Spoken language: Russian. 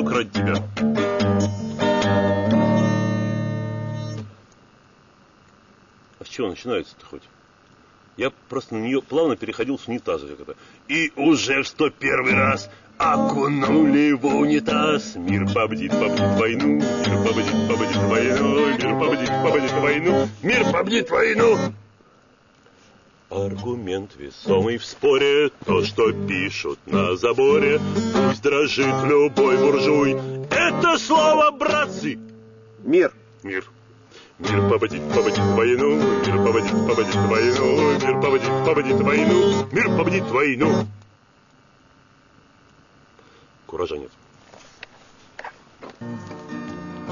мог ради тебя. А с чего начинается-то хоть? Я просто на нее плавно переходил с унитаза. Как это. И уже в 101 раз окунули в унитаз. Мир победит войну, мир победит войну, мир победит войну, мир победит войну. Аргумент весомый в споре, то, что пишут на заборе, пусть дрожит любой буржуй. Это слово, братцы! Мир. Мир. Мир победит войну, мир победит войну, мир победит войну, мир победит войну. Куража нет.